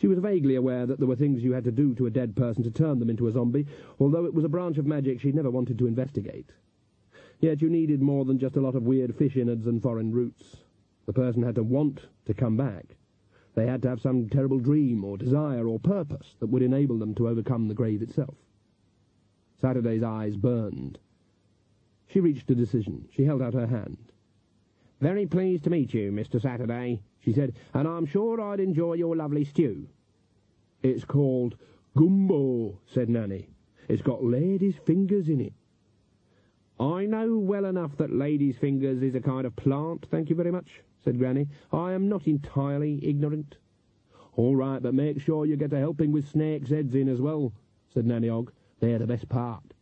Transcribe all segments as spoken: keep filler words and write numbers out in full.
She was vaguely aware that there were things you had to do to a dead person to turn them into a zombie, although it was a branch of magic she'd never wanted to investigate. Yet you needed more than just a lot of weird fish innards and foreign roots. The person had to want to come back. They had to have some terrible dream or desire or purpose that would enable them to overcome the grave itself. Saturday's eyes burned. She reached a decision. She held out her hand. "Very pleased to meet you, Mister Saturday," she said, "and I'm sure I'd enjoy your lovely stew." "It's called gumbo," said Nanny. "It's got ladies' fingers in it." "I know well enough that ladies' fingers is a kind of plant, thank you very much," said Granny. "I am not entirely ignorant." "All right, but make sure you get a helping with snakes' heads in as well," said Nanny Ogg. "They're the best part."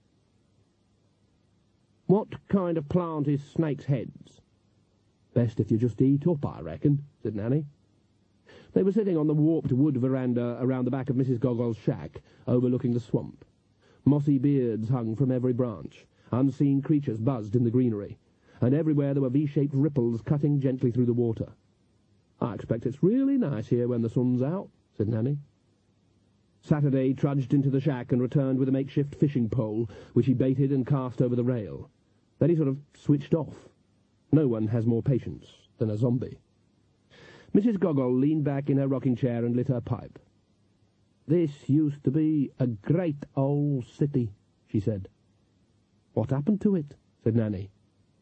"What kind of plant is snakes' heads?" "Best if you just eat up, I reckon," said Nanny. They were sitting on the warped wood veranda around the back of Missus Goggol's shack, overlooking the swamp. Mossy beards hung from every branch. Unseen creatures buzzed in the greenery, and everywhere there were V-shaped ripples cutting gently through the water. "I expect it's really nice here when the sun's out," said Nanny. Saturday trudged into the shack and returned with a makeshift fishing pole, which he baited and cast over the rail. Then he sort of switched off. No one has more patience than a zombie. Missus Goggol leaned back in her rocking chair and lit her pipe. "This used to be a great old city," she said. "What happened to it?" said Nanny.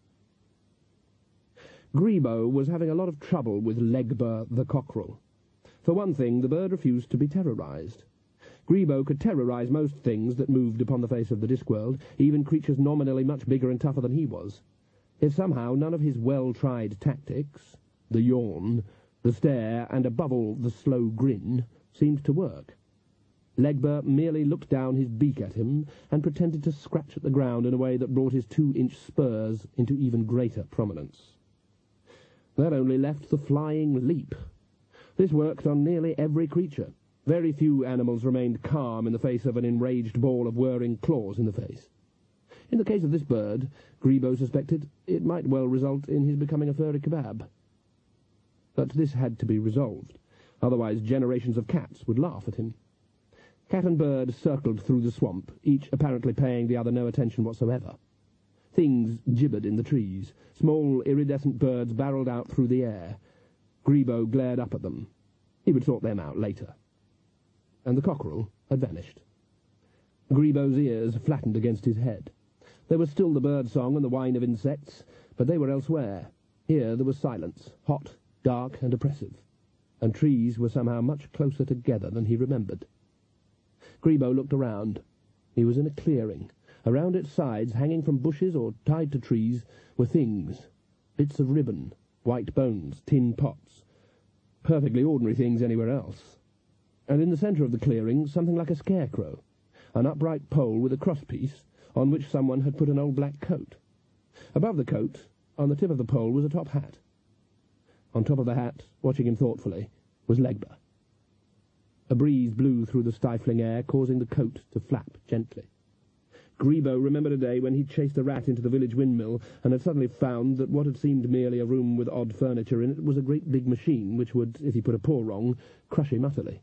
Grebo was having a lot of trouble with Legba the cockerel. For one thing, the bird refused to be terrorized. Grebo could terrorize most things that moved upon the face of the Discworld, even creatures nominally much bigger and tougher than he was. If somehow none of his well-tried tactics, the yawn, the stare, and above all the slow grin, seemed to work. Legba merely looked down his beak at him and pretended to scratch at the ground in a way that brought his two-inch spurs into even greater prominence. That only left the flying leap. This worked on nearly every creature. Very few animals remained calm in the face of an enraged ball of whirring claws in the face. In the case of this bird, Grebo suspected it might well result in his becoming a furry kebab. But this had to be resolved. Otherwise generations of cats would laugh at him. Cat and bird circled through the swamp, each apparently paying the other no attention whatsoever. Things gibbered in the trees. Small, iridescent birds barreled out through the air. Grebo glared up at them. He would sort them out later. And the cockerel had vanished. Grebo's ears flattened against his head. There was still the bird-song and the whine of insects, but they were elsewhere. Here there was silence, hot, dark, and oppressive, and trees were somehow much closer together than he remembered. Grebo looked around. He was in a clearing. Around its sides, hanging from bushes or tied to trees, were things. Bits of ribbon, white bones, tin pots. Perfectly ordinary things anywhere else. And in the centre of the clearing, something like a scarecrow. An upright pole with a crosspiece, on which someone had put an old black coat. Above the coat, on the tip of the pole, was a top hat. On top of the hat, watching him thoughtfully, was Legba. A breeze blew through the stifling air, causing the coat to flap gently. Grebo remembered a day when he'd chased a rat into the village windmill and had suddenly found that what had seemed merely a room with odd furniture in it was a great big machine which would, if he put a paw wrong, crush him utterly.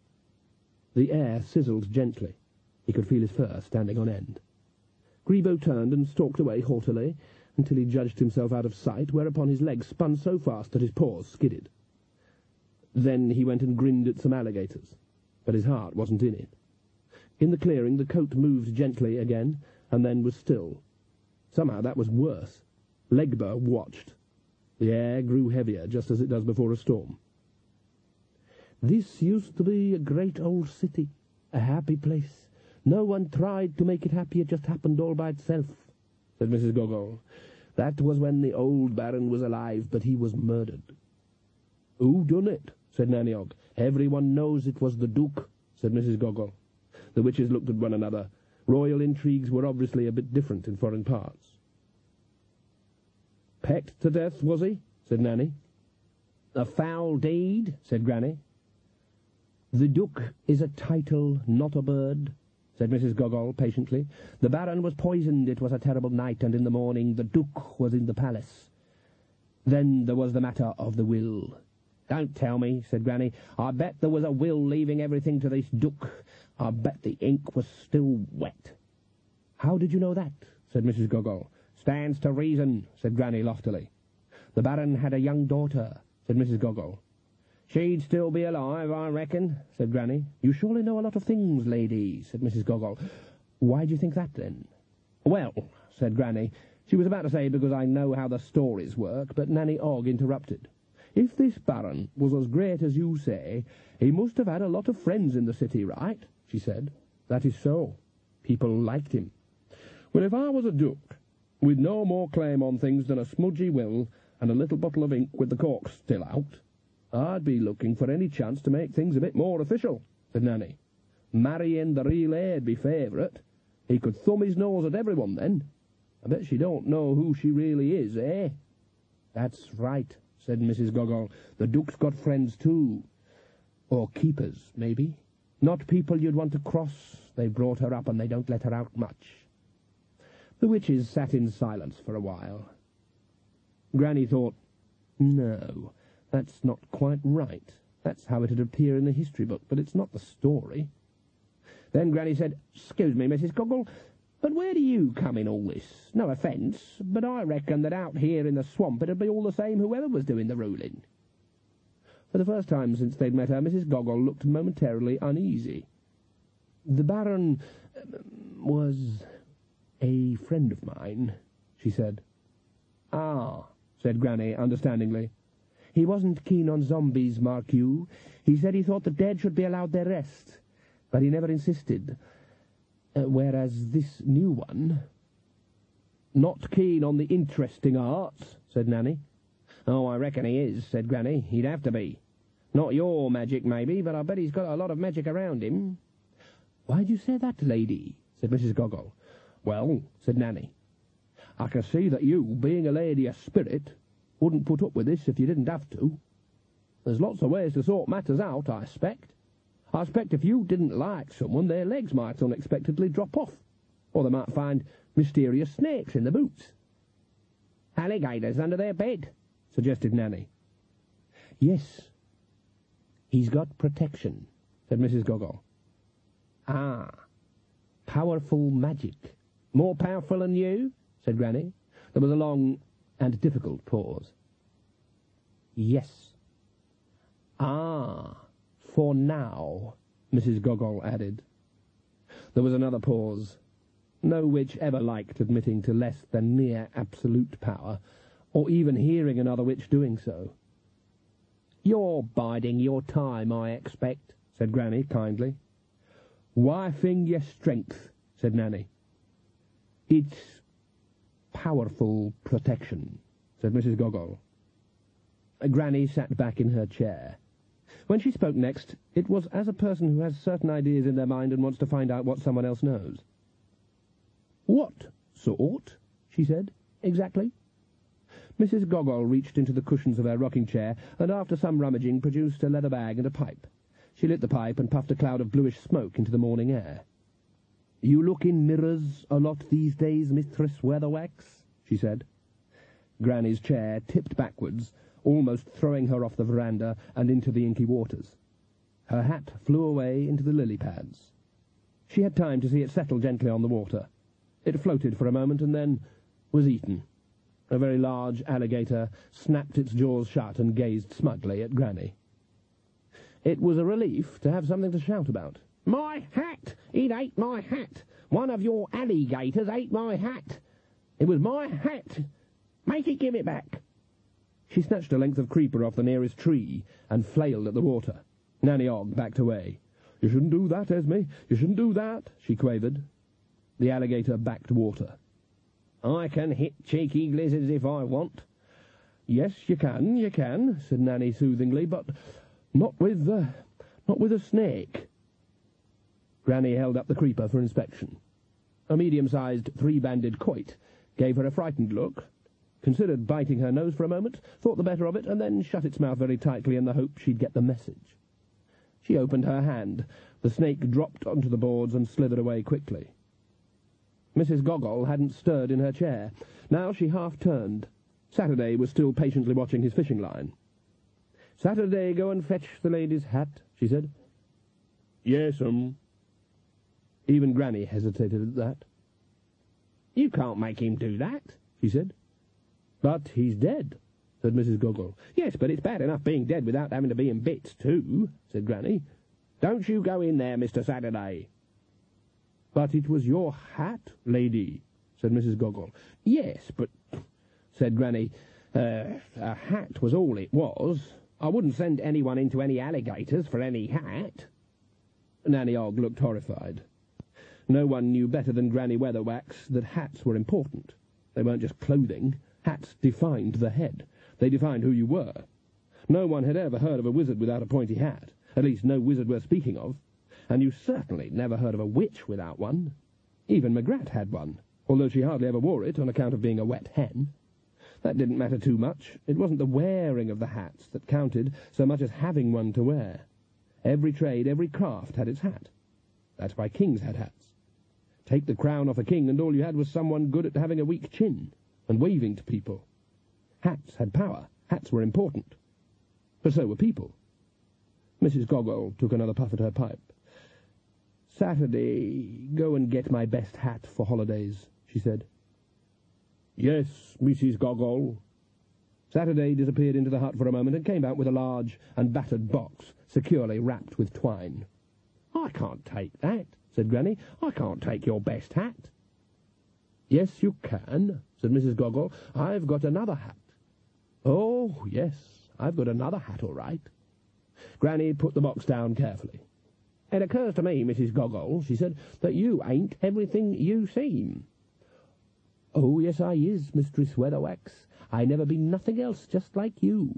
The air sizzled gently. He could feel his fur standing on end. Grebo turned and stalked away haughtily until he judged himself out of sight, whereupon his legs spun so fast that his paws skidded. Then he went and grinned at some alligators, but his heart wasn't in it. In the clearing the coat moved gently again, and then was still. Somehow that was worse. Legba watched. The air grew heavier, just as it does before a storm. "This used to be a great old city, a happy place. No one tried to make it happy, it just happened all by itself," said Missus Gogol. "That was when the old Baron was alive, but he was murdered." "Who done it?" said Nanny Ogg. "Everyone knows it was the Duke," said Missus Gogol. The witches looked at one another. Royal intrigues were obviously a bit different in foreign parts. "Pecked to death, was he?" said Nanny. "A foul deed," said Granny. "The Duke is a title, not a bird," said Missus Gogol patiently. "The Baron was poisoned, it was a terrible night, and in the morning the Duke was in the palace. Then there was the matter of the will. "Don't tell me," said Granny. "I bet there was a will leaving everything to this Duke. I bet the ink was still wet." "How did you know that?" said Missus Gogol. "Stands to reason," said Granny loftily. "The Baron had a young daughter," said Missus Gogol. "She'd still be alive, I reckon," said Granny. "You surely know a lot of things, lady," said Missus Gogol. "Why do you think that, then?" "Well," said Granny, she was about to say, "because I know how the stories work," but Nanny Ogg interrupted. "If this Baron was as great as you say, he must have had a lot of friends in the city, right?" she said. "That is so. People liked him." "Well, if I was a duke, with no more claim on things than a smudgy will and a little bottle of ink with the cork still out, I'd be looking for any chance to make things a bit more official," said Nanny. "Marrying the real heir'd be favourite. He could thumb his nose at everyone then. I bet she don't know who she really is, eh?" "That's right," said Missus Gogol. "The Duke's got friends too. Or keepers, maybe. Not people you'd want to cross. They brought her up and they don't let her out much." The witches sat in silence for a while. Granny thought, "No, that's not quite right. That's how it'd appear in the history book, but it's not the story." Then Granny said, "Excuse me, Missus Gogol, but where do you come in all this? No offence, but I reckon that out here in the swamp it'd be all the same whoever was doing the ruling." For the first time since they'd met her, Missus Gogol looked momentarily uneasy. "The Baron um, was a friend of mine," she said. "Ah," said Granny understandingly. "He wasn't keen on zombies, mark you. He said he thought the dead should be allowed their rest, but he never insisted. Uh, whereas this new one—" "Not keen on the interesting arts," said Nanny. "Oh, I reckon he is," said Granny. "He'd have to be. Not your magic, maybe, but I bet he's got a lot of magic around him." "Why do you say that, lady?" said Missus Gogol. "Well," said Nanny, "I can see that you, being a lady of spirit, wouldn't put up with this if you didn't have to. There's lots of ways to sort matters out, I expect. I expect if you didn't like someone, their legs might unexpectedly drop off, or they might find mysterious snakes in the boots." "Alligators under their bed," suggested Nanny. "Yes, he's got protection," said Missus Gogol. "Ah, powerful magic. More powerful than you?" said Granny. There was a long and difficult pause. "Yes." "Ah, for now," Missus Gogol added. There was another pause. No witch ever liked admitting to less than mere absolute power, or even hearing another witch doing so. "You're biding your time, I expect," said Granny kindly. "Wifing your strength," said Nanny. "It's powerful protection," said Missus Gogol. Granny sat back in her chair. When she spoke next, it was as a person who has certain ideas in their mind and wants to find out what someone else knows. "What sort?" she said. "Exactly?" Missus Gogol reached into the cushions of her rocking chair and after some rummaging produced a leather bag and a pipe. She lit the pipe and puffed a cloud of bluish smoke into the morning air. "You look in mirrors a lot these days, Mistress Weatherwax?" she said. Granny's chair tipped backwards, almost throwing her off the veranda and into the inky waters. Her hat flew away into the lily pads. She had time to see it settle gently on the water. It floated for a moment and then was eaten. A very large alligator snapped its jaws shut and gazed smugly at Granny. It was a relief to have something to shout about. "My hat! It ate my hat! One of your alligators ate my hat! It was my hat! Make it give it back!" She snatched a length of creeper off the nearest tree and flailed at the water. Nanny Ogg backed away. "You shouldn't do that, Esme. You shouldn't do that," she quavered. The alligator backed water. "I can hit cheeky lizards if I want." "Yes, you can, you can," said Nanny soothingly, "but not with, uh, not with a snake." Granny held up the creeper for inspection. A medium-sized, three-banded quoit gave her a frightened look, considered biting her nose for a moment, thought the better of it, and then shut its mouth very tightly in the hope she'd get the message. She opened her hand. The snake dropped onto the boards and slithered away quickly. Missus Gogol hadn't stirred in her chair. Now she half-turned. Saturday was still patiently watching his fishing line. Saturday, go and fetch the lady's hat, she said. Yes'm. Even Granny hesitated at that. You can't make him do that, she said. But he's dead, said Missus Goggle. Yes, but it's bad enough being dead without having to be in bits, too, said Granny. Don't you go in there, Mister Saturday. But it was your hat, lady, said Missus Goggle. Yes, but, said Granny, uh, a hat was all it was. I wouldn't send anyone into any alligators for any hat. Nanny Ogg looked horrified. No one knew better than Granny Weatherwax that hats were important. They weren't just clothing. Hats defined the head. They defined who you were. No one had ever heard of a wizard without a pointy hat. At least no wizard worth speaking of. And you certainly never heard of a witch without one. Even Magrat had one, although she hardly ever wore it on account of being a wet hen. That didn't matter too much. It wasn't the wearing of the hats that counted so much as having one to wear. Every trade, every craft had its hat. That's why kings had hats. Take the crown off a king and all you had was someone good at having a weak chin and waving to people. Hats had power. Hats were important. But so were people. Missus Goggle took another puff at her pipe. Saturday, go and get my best hat for holidays, she said. Yes, Missus Goggle. Saturday disappeared into the hut for a moment and came out with a large and battered box, securely wrapped with twine. I can't take that, said Granny. I can't take your best hat. Yes, you can, said Missus Goggle. I've got another hat. Oh, yes, I've got another hat, all right. Granny put the box down carefully. It occurs to me, Missus Goggle, she said, that you ain't everything you seem. Oh, yes, I is, Mistress Weatherwax. I never been nothing else, just like you.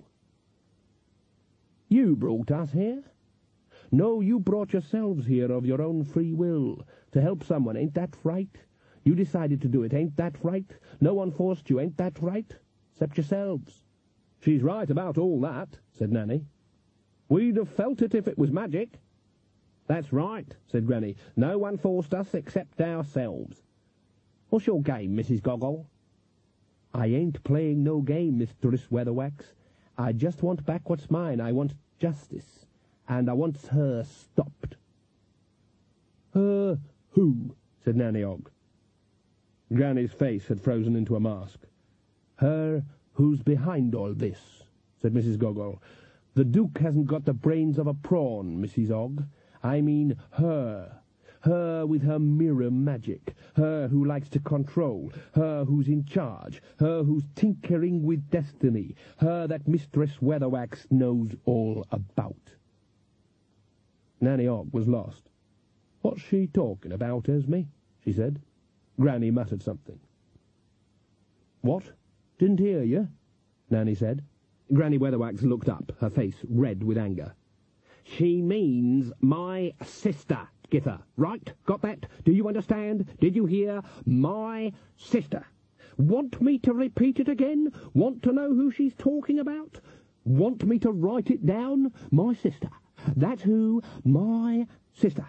You brought us here? No, you brought yourselves here of your own free will, to help someone, ain't that right? You decided to do it, ain't that right? No one forced you, ain't that right? Except yourselves. She's right about all that, said Nanny. We'd have felt it if it was magic. That's right, said Granny. No one forced us except ourselves. What's your game, Missus Goggle? I ain't playing no game, Mistress Weatherwax. I just want back what's mine. I want justice. And I want her stopped. Her who? Said Nanny Ogg. Granny's face had frozen into a mask. Her who's behind all this, said Missus Goggle. The Duke hasn't got the brains of a prawn, Missus Ogg. I mean her. Her with her mirror magic. Her who likes to control. Her who's in charge. Her who's tinkering with destiny. Her that Mistress Weatherwax knows all about. Nanny Ogg was lost. What's she talking about, Esme? She said. Granny muttered something. What? Didn't hear you? Nanny said. Granny Weatherwax looked up, her face red with anger. She means my sister, Gither. Right? Got that? Do you understand? Did you hear? My sister. Want me to repeat it again? Want to know who she's talking about? Want me to write it down? My sister. That's who. My sister.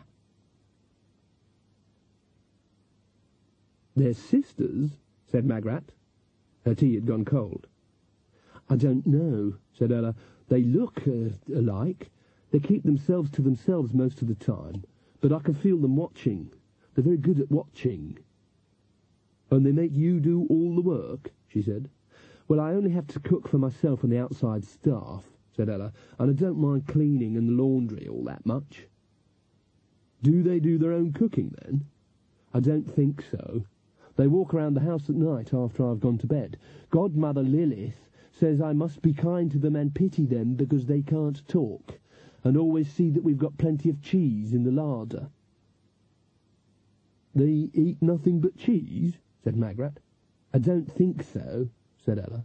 They're sisters, said Magrat. Her tea had gone cold. I don't know, said Ella. They look uh, alike. They keep themselves to themselves most of the time, but I can feel them watching. They're very good at watching. And they make you do all the work, she said. Well, I only have to cook for myself and the outside staff, said Ella, and I don't mind cleaning and laundry all that much. Do they do their own cooking, then? I don't think so. They walk around the house at night after I've gone to bed. Godmother Lilith says I must be kind to them and pity them because they can't talk, and always see that we've got plenty of cheese in the larder. They eat nothing but cheese, said Magrat. I don't think so, said Ella.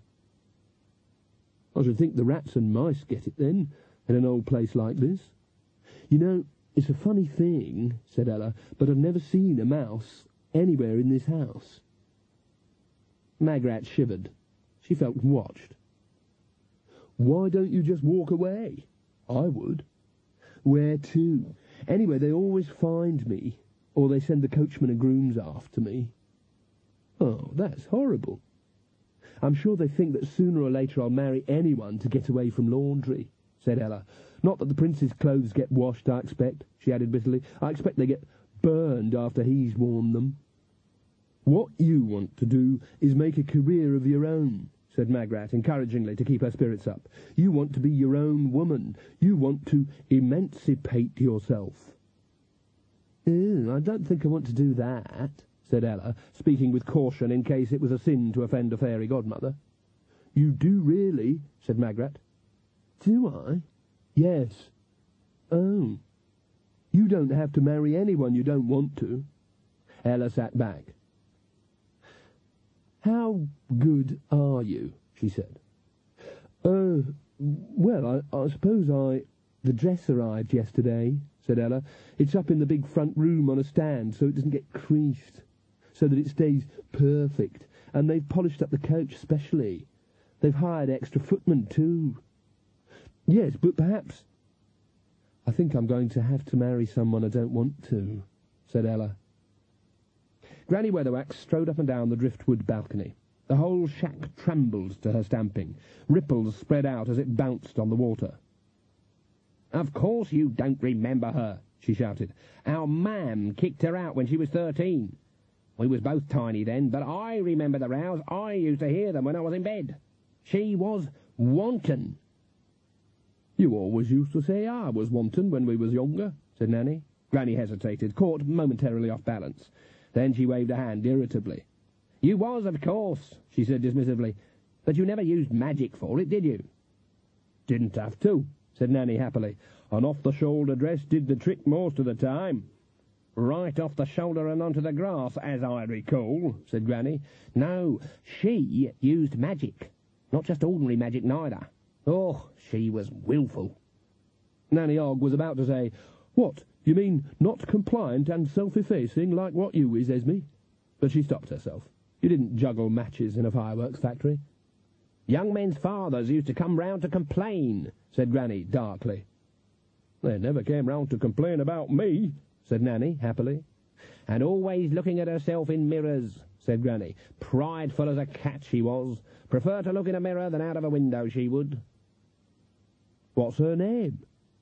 I should think the rats and mice get it, then, in an old place like this. You know, it's a funny thing, said Ella, but I've never seen a mouse anywhere in this house. Magrat shivered. She felt watched. Why don't you just walk away? I would. Where to? Anyway, they always find me, or they send the coachman and grooms after me. Oh, that's horrible. I'm sure they think that sooner or later I'll marry anyone to get away from laundry, said Ella. "Not that the prince's clothes get washed, I expect," she added bitterly. "I expect they get burned after he's worn them." "What you want to do is make a career of your own," said Magrat, encouragingly, to keep her spirits up. "You want to be your own woman. You want to emancipate yourself." "Oh, I don't think I want to do that," said Ella, speaking with caution in case it was a sin to offend a fairy godmother. "You do really," said Magrat. "Do I?" "Yes." "Oh. You don't have to marry anyone you don't want to." Ella sat back. "How good are you?" she said. "Uh, well, I, I suppose I... The dress arrived yesterday," said Ella. "It's up in the big front room on a stand, so it doesn't get creased, so that it stays perfect. And they've polished up the coach specially. They've hired extra footmen, too." "Yes, but perhaps—" "I think I'm going to have to marry someone I don't want to," said Ella. Granny Weatherwax strode up and down the driftwood balcony. The whole shack trembled to her stamping. Ripples spread out as it bounced on the water. "Of course you don't remember her," she shouted. "Our mam kicked her out when she was thirteen. We was both tiny then, but I remember the rows. I used to hear them when I was in bed. She was wanton." "You always used to say I was wanton when we was younger," said Nanny. Granny hesitated, caught momentarily off balance. Then she waved a hand irritably. "You was, of course," she said dismissively. "But you never used magic for it, did you?" "Didn't have to," said Nanny happily. "An off-the-shoulder dress did the trick most of the time." "Right off the shoulder and onto the grass, as I recall," said Granny. "No, she used magic. Not just ordinary magic, neither. Oh, she was wilful." Nanny Ogg was about to say, "What, you mean not compliant and self-effacing like what you is, Esme?" But she stopped herself. You didn't juggle matches in a fireworks factory. "Young men's fathers used to come round to complain," said Granny darkly. "They never came round to complain about me," said Nanny happily. "And always looking at herself in mirrors," said Granny. "Prideful as a cat she was. Prefer to look in a mirror than out of a window, she would." "What's her name?"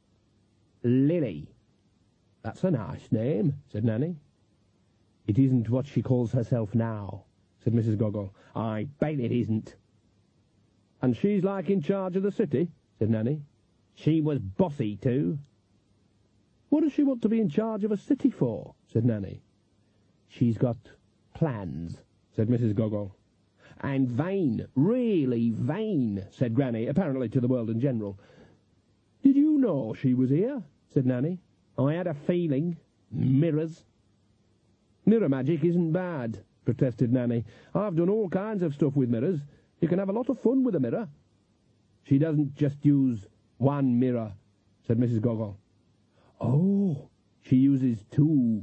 "Lily." "That's a nice name," said Nanny. "It isn't what she calls herself now," said Missus Goggle. "I bet it isn't." "And she's like in charge of the city?" said Nanny. "She was bossy too." "What does she want to be in charge of a city for?" said Nanny. "She's got plans," said Missus Goggle. "And vain, really vain," said Granny, apparently to the world in general. "Did you know she was here?" said Nanny. "I had a feeling. Mirrors." "Mirror magic isn't bad," protested Nanny. "I've done all kinds of stuff with mirrors. You can have a lot of fun with a mirror." "She doesn't just use one mirror," said Missus Goggle. "Oh, she uses two."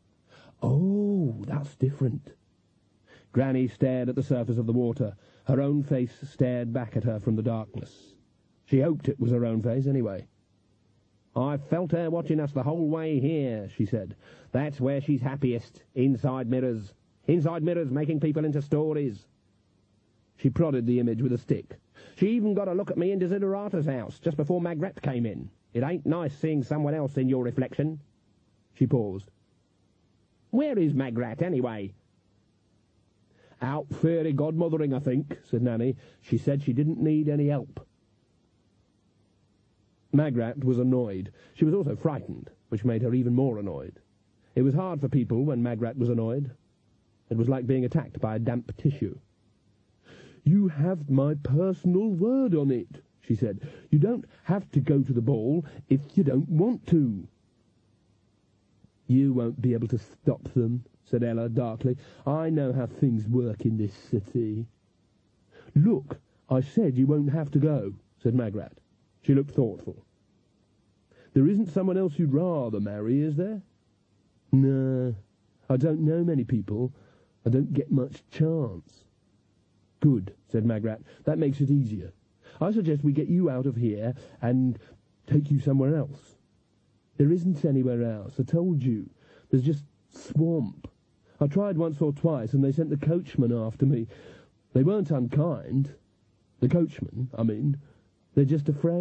"Oh, that's different." Granny stared at the surface of the water. Her own face stared back at her from the darkness. She hoped it was her own face, anyway. "I've felt her watching us the whole way here," she said. "That's where she's happiest, inside mirrors. Inside mirrors making people into stories." She prodded the image with a stick. "She even got a look at me in Desiderata's house, just before Magrat came in. It ain't nice seeing someone else in your reflection." She paused. "Where is Magrat, anyway?" "Out fairy godmothering, I think," said Nanny. "She said she didn't need any help." Magrat was annoyed. She was also frightened, which made her even more annoyed. It was hard for people when Magrat was annoyed. It was like being attacked by a damp tissue. "You have my personal word on it," she said. "You don't have to go to the ball if you don't want to." "You won't be able to stop them," said Ella darkly. "I know how things work in this city." "Look, I said you won't have to go," said Magrat. She looked thoughtful. "There isn't someone else you'd rather marry, is there?" "No, I don't know many people. I don't get much chance." "Good," said Magrat. "That makes it easier. I suggest we get you out of here and take you somewhere else." "There isn't anywhere else, I told you. There's just swamp. I tried once or twice, and they sent the coachman after me. They weren't unkind. The coachman, I mean. They're just afraid.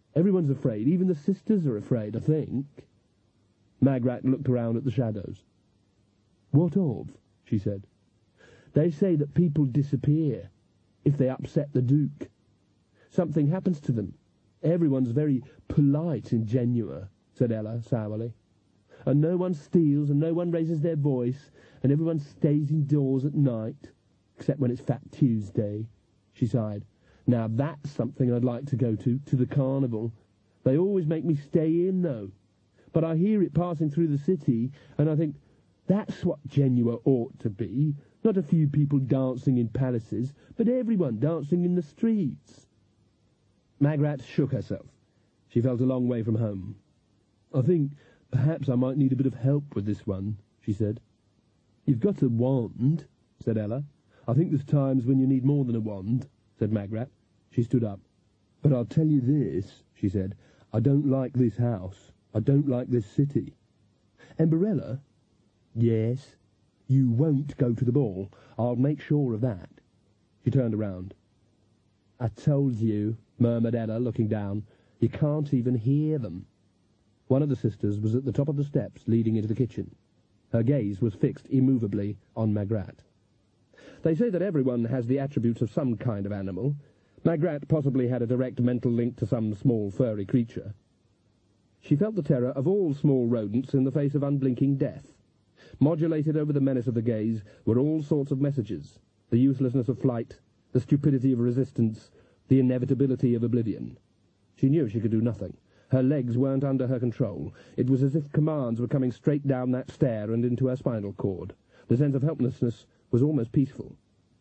Everyone's afraid. Even the sisters are afraid, I think. Magrat looked around at the shadows. What of? She said. They say that people disappear if they upset the Duke. Something happens to them. Everyone's very polite in Genua, said Ella sourly. And no one steals, and no one raises their voice, and everyone stays indoors at night, except when it's Fat Tuesday, she sighed. Now that's something I'd like to go to, to the carnival. They always make me stay in, though. But I hear it passing through the city, and I think, that's what Genua ought to be. Not a few people dancing in palaces, but everyone dancing in the streets. Magrat shook herself. She felt a long way from home. I think perhaps I might need a bit of help with this one, she said. You've got a wand, said Ella. I think there's times when you need more than a wand, said Magrat. She stood up. But I'll tell you this, she said. I don't like this house. I don't like this city. Emberella? Yes? You won't go to the ball. I'll make sure of that. She turned around. I told you, murmured Ella, looking down. You can't even hear them. One of the sisters was at the top of the steps leading into the kitchen. Her gaze was fixed immovably on Magrat. They say that everyone has the attributes of some kind of animal. Magrat possibly had a direct mental link to some small furry creature. She felt the terror of all small rodents in the face of unblinking death. Modulated over the menace of the gaze were all sorts of messages, the uselessness of flight, the stupidity of resistance, the inevitability of oblivion. She knew she could do nothing. Her legs weren't under her control. It was as if commands were coming straight down that stair and into her spinal cord. The sense of helplessness was almost peaceful.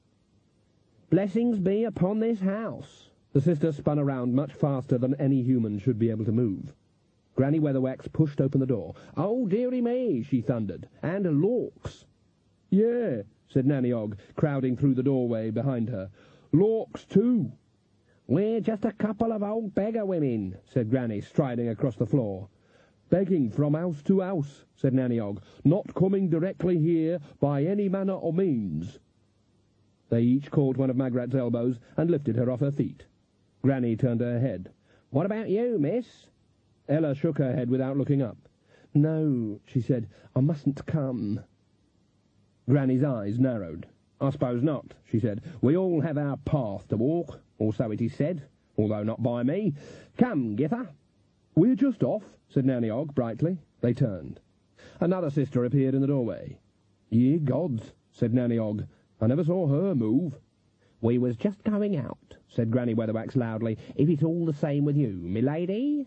Blessings be upon this house. The sister spun around much faster than any human should be able to move. Granny Weatherwax pushed open the door. Oh, dearie me, she thundered. And Lorks. Yeah, said Nanny Ogg, crowding through the doorway behind her. Lorks, too. We're just a couple of old beggar women, said Granny, striding across the floor. Begging from house to house, said Nanny Ogg, not coming directly here by any manner or means. They each caught one of Magrat's elbows and lifted her off her feet. Granny turned her head. What about you, miss? Ella shook her head without looking up. No, she said, I mustn't come. Granny's eyes narrowed. I suppose not, she said. We all have our path to walk, or so it is said, although not by me. Come, Githa. We're just off, said Nanny Ogg brightly. They turned. Another sister appeared in the doorway. Ye gods, said Nanny Ogg. I never saw her move. We was just going out, said Granny Weatherwax loudly. If it's all the same with you, me lady?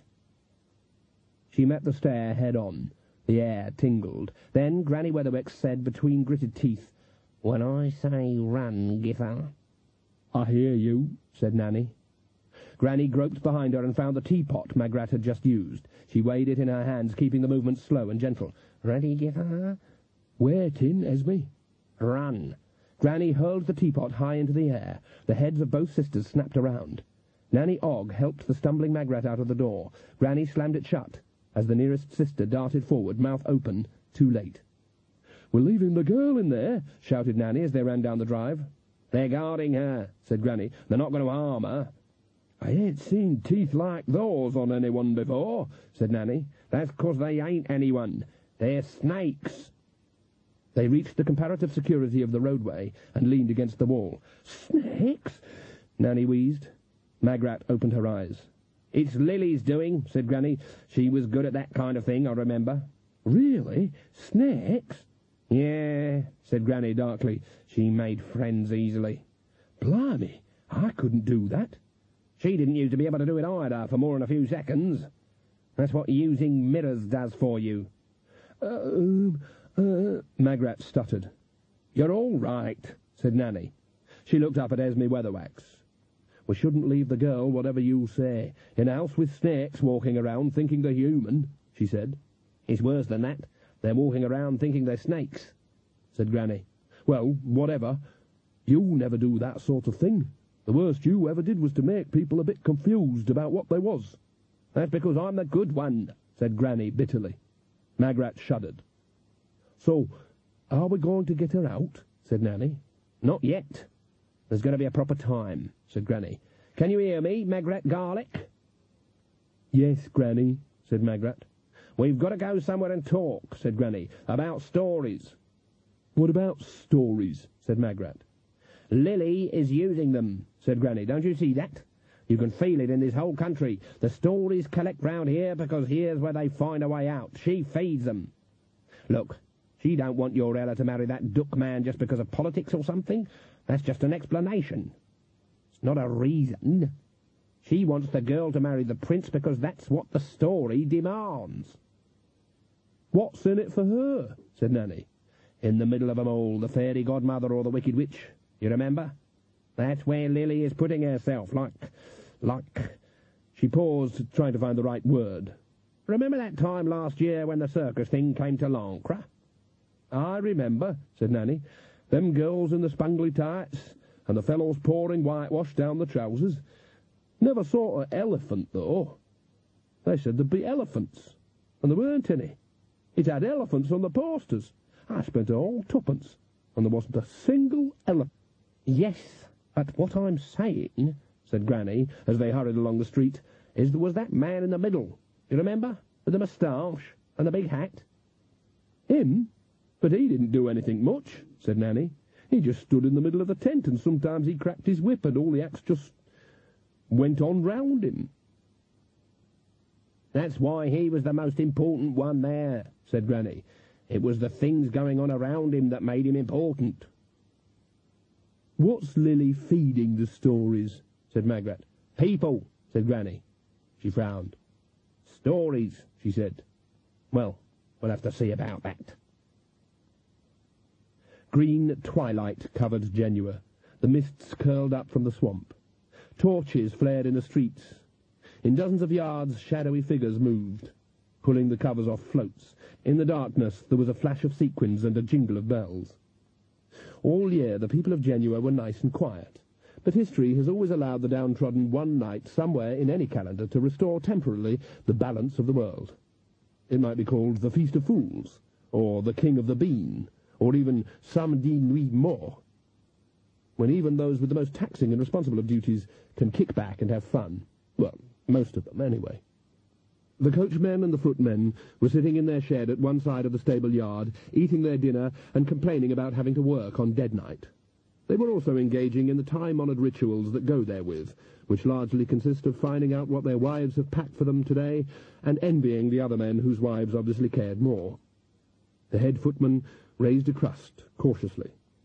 She met the stare head-on. The air tingled. Then Granny Weatherwax said between gritted teeth, When I say run, Githa. I hear you, said Nanny. Granny groped behind her and found the teapot Magrat had just used. She weighed it in her hands, keeping the movement slow and gentle. Ready, Githa? Where, Tin, Esme? Run. Granny hurled the teapot high into the air. The heads of both sisters snapped around. Nanny Ogg helped the stumbling Magrat out of the door. Granny slammed it shut, as the nearest sister darted forward, mouth open, too late. We're leaving the girl in there, shouted Nanny as they ran down the drive. They're guarding her, said Granny. They're not going to harm her. I ain't seen teeth like those on anyone before, said Nanny. That's 'cause they ain't anyone. They're snakes. They reached the comparative security of the roadway and leaned against the wall. Snakes? Nanny wheezed. Magrat opened her eyes. It's Lily's doing, said Granny. She was good at that kind of thing, I remember. Really? Snakes? Yeah, said Granny darkly. She made friends easily. Blimey, I couldn't do that. She didn't used to be able to do it either for more than a few seconds. That's what using mirrors does for you. Uh, uh, Magrat stuttered. You're all right, said Nanny. She looked up at Esme Weatherwax. We shouldn't leave the girl, whatever you say, in a house with snakes walking around thinking they're human, she said. It's worse than that. They're walking around thinking they're snakes, said Granny. Well, whatever. You never do that sort of thing. The worst you ever did was to make people a bit confused about what they was. That's because I'm the good one, said Granny bitterly. Magrat shuddered. So, are we going to get her out? Said Nanny. Not yet. There's going to be a proper time, said Granny. Can you hear me, Magrat Garlic? "Yes, Granny," said Magrat. "We've got to go somewhere and talk," said Granny, "about stories." "What about stories?" said Magrat. "Lily is using them," said Granny. "Don't you see that? You can feel it in this whole country. The stories collect round here because here's where they find a way out. She feeds them. Look, she don't want your Ella to marry that duck man just because of politics or something. That's just an explanation. It's not a reason. She wants the girl to marry the prince because that's what the story demands." "What's in it for her?" said Nanny. "In the middle of 'em all, the fairy godmother or the wicked witch. You remember? That's where Lily is putting herself, like... like... She paused, trying to find the right word. "Remember that time last year when the circus thing came to Lancre?" "I remember," said Nanny. "Them girls in the spangly tights, and the fellows pouring whitewash down the trousers. Never saw an elephant, though. They said there'd be elephants, and there weren't any. It had elephants on the posters. I spent a whole twopence, and there wasn't a single elephant." "Yes, but what I'm saying," said Granny, as they hurried along the street, "is there was that man in the middle. You remember? With the moustache and the big hat." "Him? But he didn't do anything much," said Nanny. "He just stood in the middle of the tent, and sometimes he cracked his whip, and all the acts just went on round him." "That's why he was the most important one there," said Granny. "It was the things going on around him that made him important." "What's Lily feeding the stories?" said Magrat. "People," said Granny. She frowned. "Stories," she said. "Well, we'll have to see about that." Green twilight covered Genua. The mists curled up from the swamp. Torches flared in the streets. In dozens of yards, shadowy figures moved, pulling the covers off floats. In the darkness, there was a flash of sequins and a jingle of bells. All year, the people of Genua were nice and quiet, but history has always allowed the downtrodden one night somewhere in any calendar to restore temporarily the balance of the world. It might be called the Feast of Fools, or the King of the Bean, or even Samedi Nuit Mort, when even those with the most taxing and responsible of duties can kick back and have fun. Well, most of them, anyway. The coachmen and the footmen were sitting in their shed at one side of the stable yard, eating their dinner and complaining about having to work on dead night. They were also engaging in the time-honoured rituals that go therewith, which largely consist of finding out what their wives have packed for them today and envying the other men whose wives obviously cared more. The head footman raised a crust, cautiously.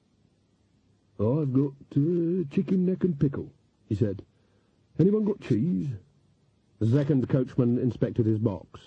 "I've got uh, chicken neck and pickle," he said. "Anyone got cheese?" The second coachman inspected his box.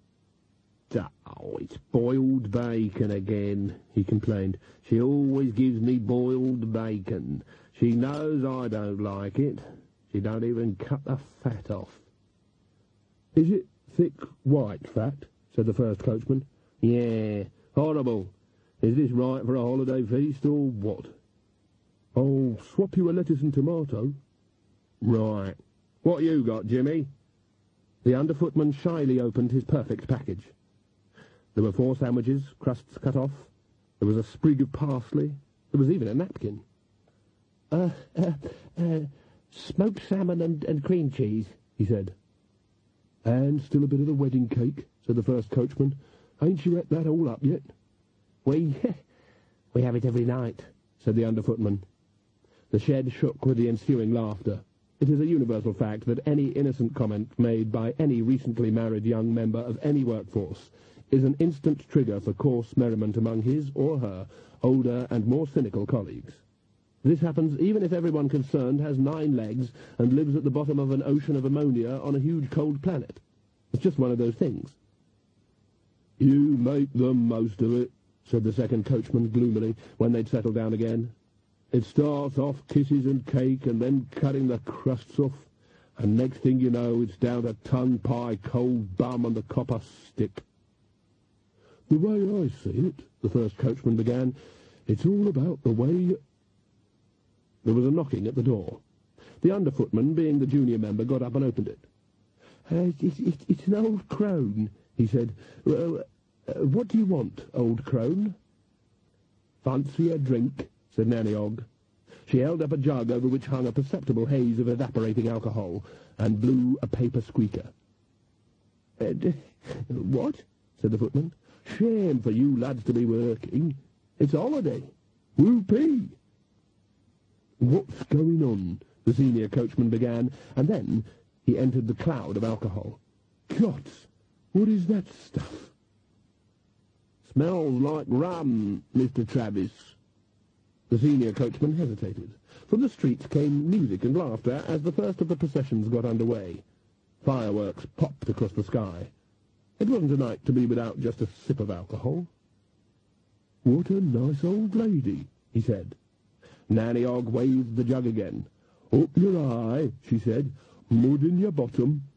"Oh, it's boiled bacon again," he complained. "She always gives me boiled bacon. She knows I don't like it. She don't even cut the fat off." "Is it thick white fat?" said the first coachman. "Yeah, horrible. Is this right for a holiday feast, or what?" "I'll swap you a lettuce and tomato." "Right. What you got, Jimmy?" The underfootman shyly opened his perfect package. There were four sandwiches, crusts cut off. There was a sprig of parsley. There was even a napkin. Uh, uh, uh, smoked salmon and, and cream cheese," he said. "And still a bit of the wedding cake," said the first coachman. "Ain't you ate that all up yet?" We, we have it every night," said the underfootman. The shed shook with the ensuing laughter. It is a universal fact that any innocent comment made by any recently married young member of any workforce is an instant trigger for coarse merriment among his or her older and more cynical colleagues. This happens even if everyone concerned has nine legs and lives at the bottom of an ocean of ammonia on a huge cold planet. It's just one of those things. "You make the most of it," said the second coachman gloomily when they'd settled down again. "It starts off kisses and cake and then cutting the crusts off, and next thing you know it's down to tongue pie, cold bum and the copper stick." "The way I see it," the first coachman began, "it's all about the way—" There was a knocking at the door. The underfootman, being the junior member, got up and opened it. Uh, it, it, "It's an old crone," he said. Uh, uh, "What do you want, old crone?" "Fancy a drink," said Nanny Ogg. She held up a jug over which hung a perceptible haze of evaporating alcohol, and blew a paper squeaker. Uh, what? Said the footman. Shame for you lads to be working. It's holiday. Whoopee! What's going on? The senior coachman began, and then he entered the cloud of alcohol. Gods, what is that stuff? Smells like rum, Mister Travis. The senior coachman hesitated. From the streets came music and laughter as the first of the processions got under way. Fireworks popped across the sky. It wasn't a night to be without just a sip of alcohol. What a nice old lady, he said. Nanny Og waved the jug again. Up your eye, she said. Mud in your bottom.